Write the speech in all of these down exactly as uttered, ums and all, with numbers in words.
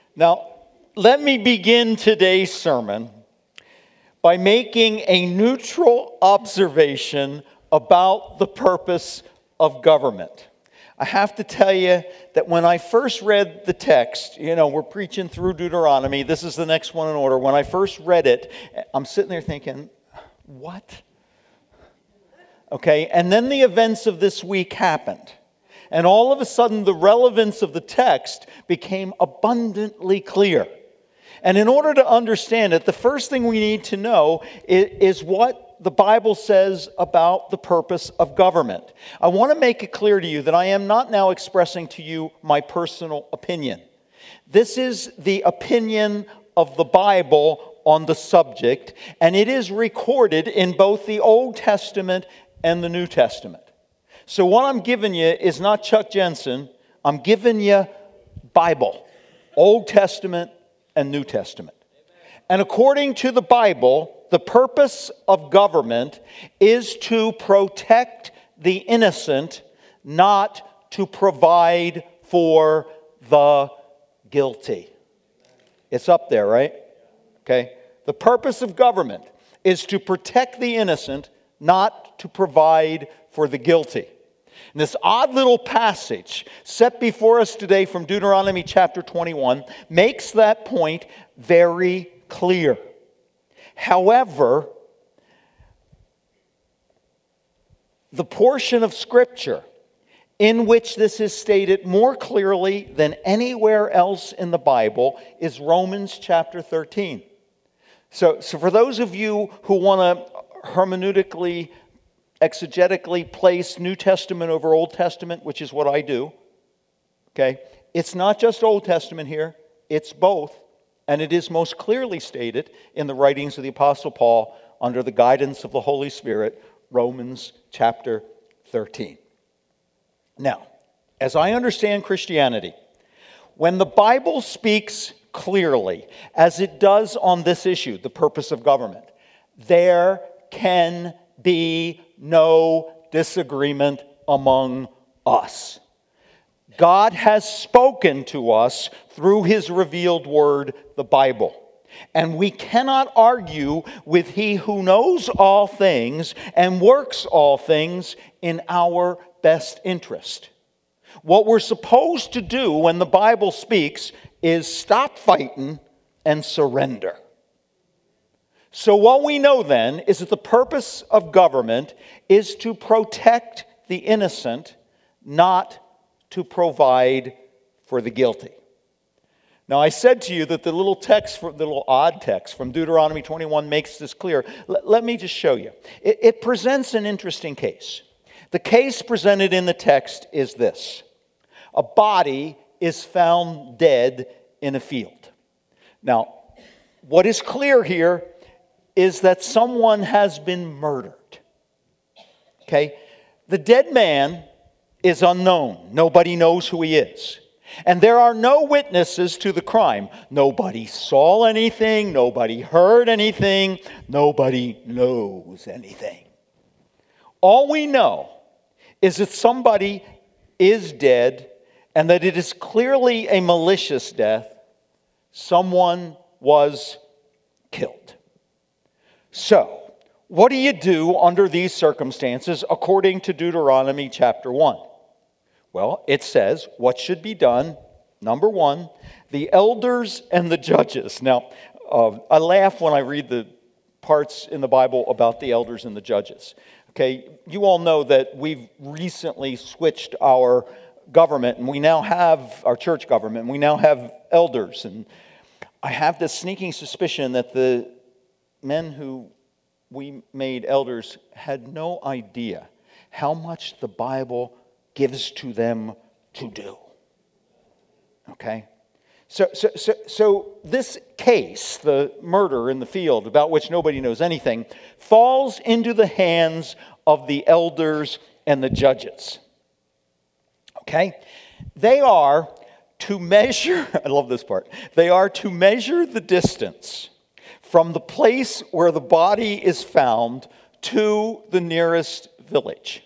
Now, let me begin today's sermon by making a neutral observation about the purpose of government. I have to tell you that when I first read the text, you know, we're preaching through Deuteronomy. This is the next one in order. When I first read it, I'm sitting there thinking, what? Okay, and then the events of this week happened. And all of a sudden, the relevance of the text became abundantly clear. And in order to understand it, the first thing we need to know is, is what the Bible says about the purpose of government. I want to make it clear to you that I am not now expressing to you my personal opinion. This is the opinion of the Bible on the subject, and it is recorded in both the Old Testament and the New Testament. So what I'm giving you is not Chuck Jensen. I'm giving you Bible, Old Testament and New Testament. And according to the Bible, the purpose of government is to protect the innocent, not to provide for the guilty. It's up there, right? Okay. The purpose of government is to protect the innocent, not to provide for the guilty. And this odd little passage set before us today from Deuteronomy chapter twenty-one makes that point very clear. However, the portion of Scripture in which this is stated more clearly than anywhere else in the Bible is Romans chapter thirteen. So, so for those of you who want to hermeneutically, exegetically place New Testament over Old Testament, which is what I do, okay, it's not just Old Testament here, it's both. And it is most clearly stated in the writings of the Apostle Paul under the guidance of the Holy Spirit, Romans chapter thirteen. Now, as I understand Christianity, when the Bible speaks clearly, as it does on this issue, the purpose of government, there can be no disagreement among us. God has spoken to us through His revealed word, the Bible. And we cannot argue with He who knows all things and works all things in our best interest. What we're supposed to do when the Bible speaks is stop fighting and surrender. So what we know then is that the purpose of government is to protect the innocent, not to provide for the guilty. Now, I said to you that the little text, the little odd text from Deuteronomy twenty-one makes this clear. L- let me just show you. It, it presents an interesting case. The case presented in the text is this. A body is found dead in a field. Now, what is clear here is that someone has been murdered. Okay? The dead man is unknown. Nobody knows who he is. And there are no witnesses to the crime. Nobody saw anything. Nobody heard anything. Nobody knows anything. All we know is that somebody is dead and that it is clearly a malicious death. Someone was killed. So, what do you do under these circumstances according to Deuteronomy chapter one? Well, it says what should be done. Number one, the elders and the judges. Now, uh, I laugh when I read the parts in the Bible about the elders and the judges. Okay, you all know that we've recently switched our government, and we now have our church government, and we now have elders. And I have this sneaking suspicion that the men who we made elders had no idea how much the Bible gives to them to do. Okay? So, so, so, so this case, the murder in the field, about which nobody knows anything, falls into the hands of the elders and the judges. Okay? They are to measure, I love this part, they are to measure the distance from the place where the body is found to the nearest village.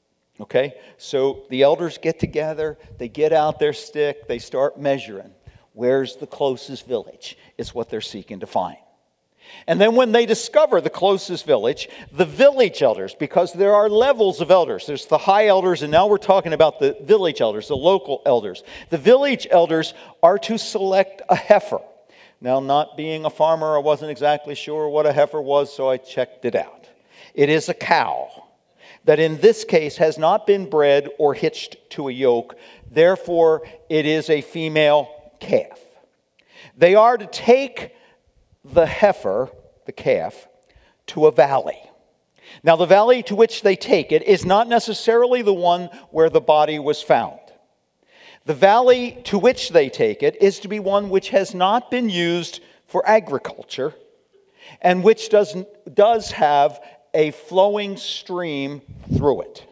Okay? So the elders get together, they get out their stick, they start measuring. Where's the closest village is what they're seeking to find. And then when they discover the closest village, the village elders, because there are levels of elders. There's the high elders, and now we're talking about the village elders, the local elders. The village elders are to select a heifer. Now, not being a farmer, I wasn't exactly sure what a heifer was, so I checked it out. It is a cow that in this case has not been bred or hitched to a yoke. Therefore, it is a female calf. They are to take the heifer, the calf, to a valley. Now, the valley to which they take it is not necessarily the one where the body was found. The valley to which they take it is to be one which has not been used for agriculture and which does, does have a flowing stream through it.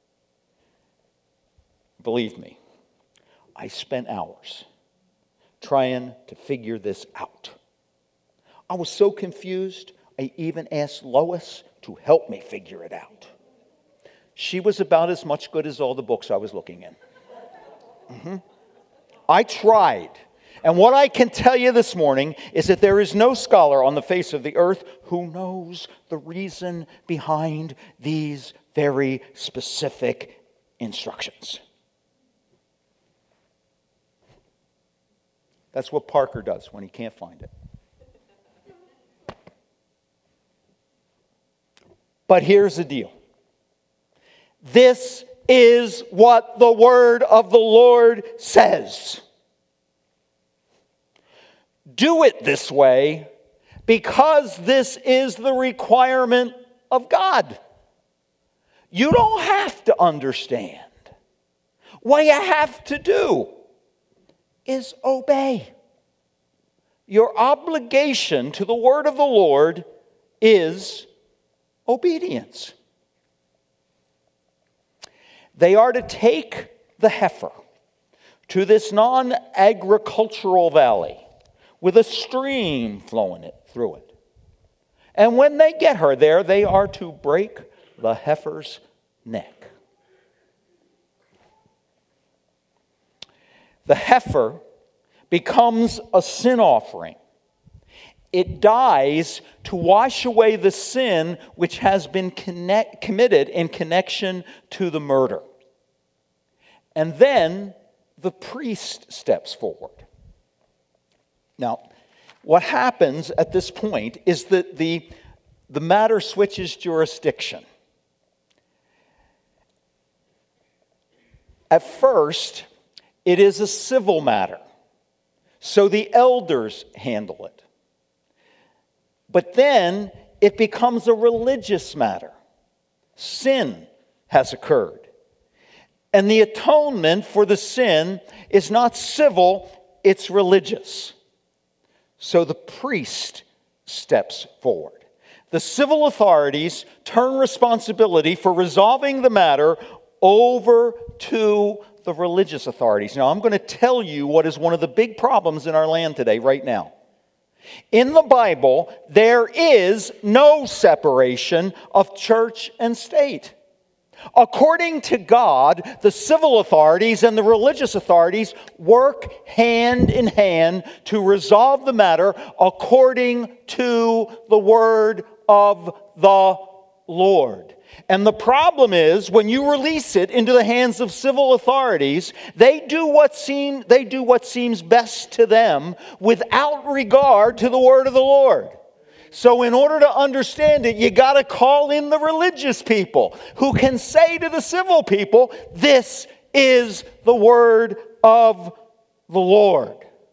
Believe me, I spent hours trying to figure this out. I was so confused, I even asked Lois to help me figure it out. She was about as much good as all the books I was looking in. Mm-hmm. I tried. And what I can tell you this morning is that there is no scholar on the face of the earth who knows the reason behind these very specific instructions. That's what Parker does when he can't find it. But here's the deal. This is what the word of the Lord says. Do it this way because this is the requirement of God. You don't have to understand. What you have to do is obey. Your obligation to the word of the Lord is obedience. They are to take the heifer to this non-agricultural valley with a stream flowing it through it. And when they get her there, they are to break the heifer's neck. The heifer becomes a sin offering. It dies to wash away the sin which has been connect, committed in connection to the murder. And then the priest steps forward. Now, what happens at this point is that the, the matter switches jurisdiction. At first, it is a civil matter, so the elders handle it. But then it becomes a religious matter. Sin has occurred. And the atonement for the sin is not civil, it's religious. So the priest steps forward. The civil authorities turn responsibility for resolving the matter over to the religious authorities. Now, I'm going to tell you what is one of the big problems in our land today, right now. In the Bible, there is no separation of church and state. According to God, the civil authorities and the religious authorities work hand in hand to resolve the matter according to the word of the Lord. And the problem is, when you release it into the hands of civil authorities, they do what seem, they do what seems best to them without regard to the word of the Lord. So in order to understand it, you got to call in the religious people who can say to the civil people, this is the word of the Lord.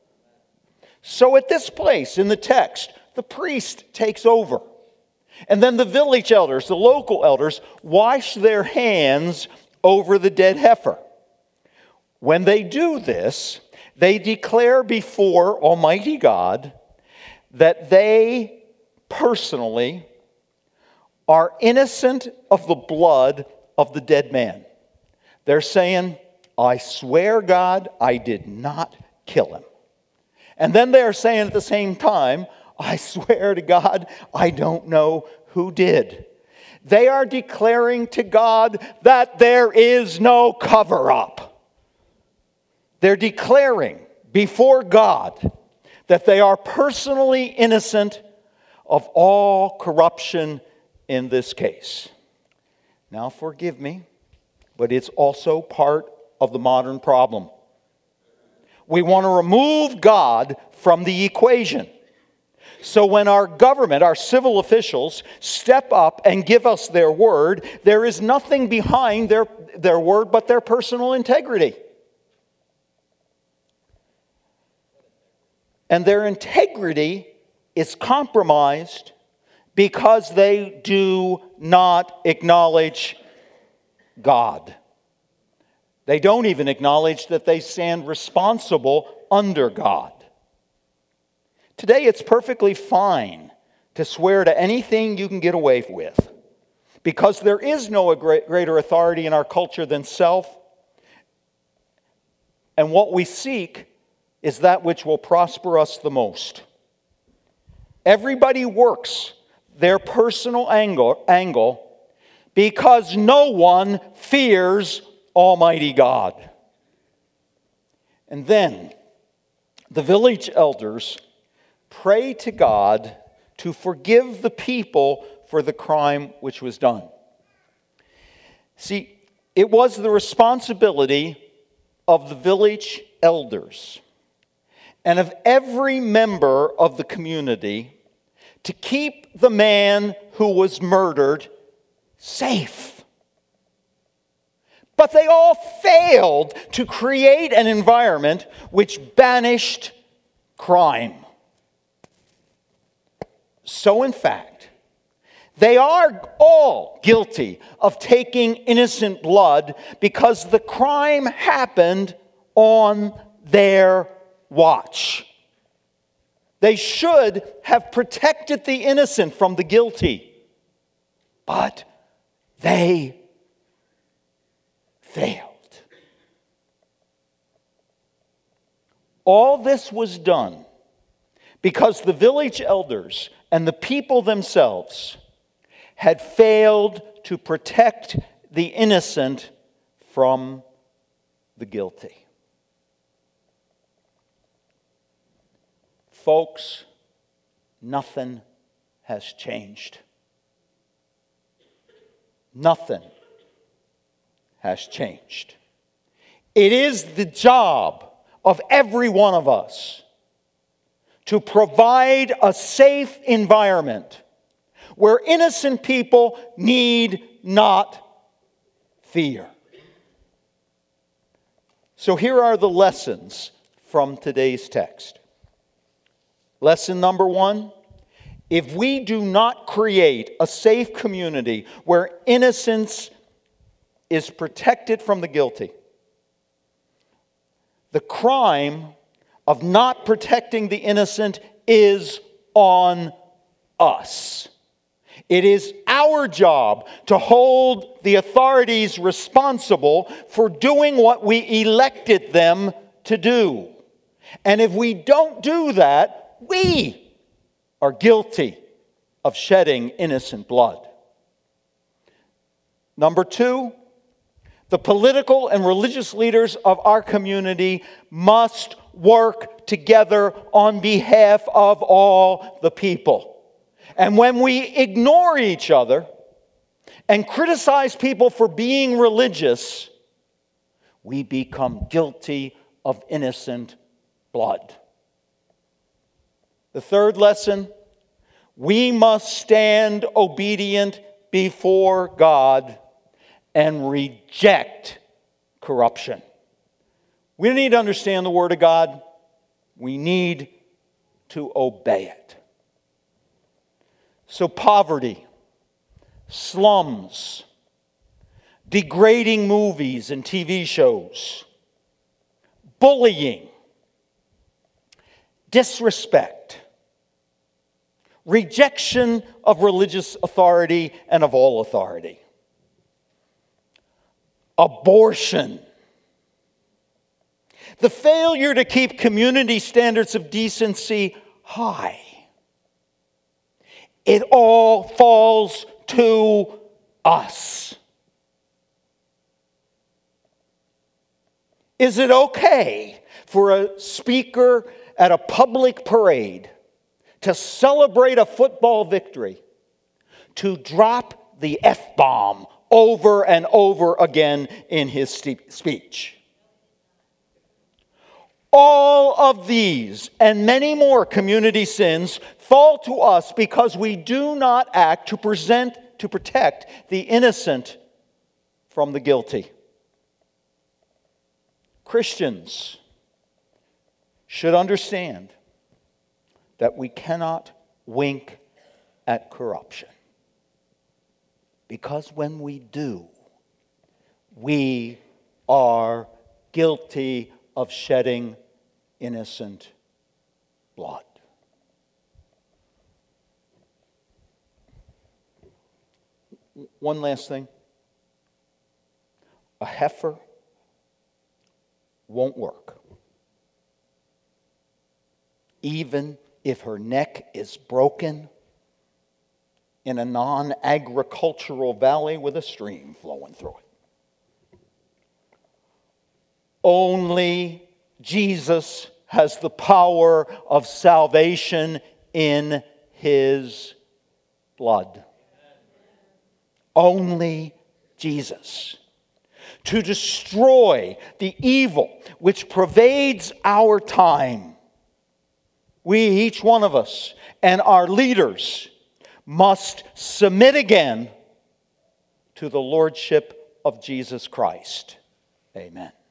So at this place in the text, the priest takes over. And then the village elders, the local elders, wash their hands over the dead heifer. When they do this, they declare before Almighty God that they personally are innocent of the blood of the dead man. They're saying, I swear, God, I did not kill him. And then they're saying at the same time, I swear to God, I don't know who did. They are declaring to God that there is no cover-up. They're declaring before God that they are personally innocent of all corruption in this case. Now, forgive me, but it's also part of the modern problem. We want to remove God from the equation. So when our government, our civil officials, step up and give us their word, there is nothing behind their, their word but their personal integrity. And their integrity is compromised because they do not acknowledge God. They don't even acknowledge that they stand responsible under God. Today, it's perfectly fine to swear to anything you can get away with, because there is no greater authority in our culture than self, and what we seek is that which will prosper us the most. Everybody works their personal angle, angle because no one fears Almighty God. And then the village elders pray to God to forgive the people for the crime which was done. See, it was the responsibility of the village elders and of every member of the community to keep the man who was murdered safe. But they all failed to create an environment which banished crime. So, in fact, they are all guilty of taking innocent blood because the crime happened on their watch. They should have protected the innocent from the guilty, but they failed. All this was done because the village elders and the people themselves had failed to protect the innocent from the guilty. Folks, nothing has changed. Nothing has changed. It is the job of every one of us to provide a safe environment where innocent people need not fear. So here are the lessons from today's text. Lesson number one: if we do not create a safe community where innocence is protected from the guilty, the crime of not protecting the innocent is on us. It is our job to hold the authorities responsible for doing what we elected them to do. And if we don't do that, we are guilty of shedding innocent blood. Number two, the political and religious leaders of our community must work together on behalf of all the people. And when we ignore each other and criticize people for being religious, we become guilty of innocent blood. The third lesson: we must stand obedient before God and reject corruption. We need to understand the Word of God. We need to obey it. So poverty, slums, degrading movies and T V shows, bullying, disrespect, rejection of religious authority and of all authority, abortion, the failure to keep community standards of decency high. It all falls to us. Is it okay for a speaker at a public parade to celebrate a football victory to drop the F-bomb over and over again in his speech? All of these and many more community sins fall to us because we do not act to present to protect the innocent from the guilty. Christians should understand that we cannot wink at corruption, because when we do, we are guilty of shedding innocent blood. One last thing. A heifer won't work, even if her neck is broken in a non-agricultural valley with a stream flowing through it. Only Jesus has the power of salvation in His blood. Only Jesus. To destroy the evil which pervades our time, we, each one of us, and our leaders must submit again to the Lordship of Jesus Christ. Amen.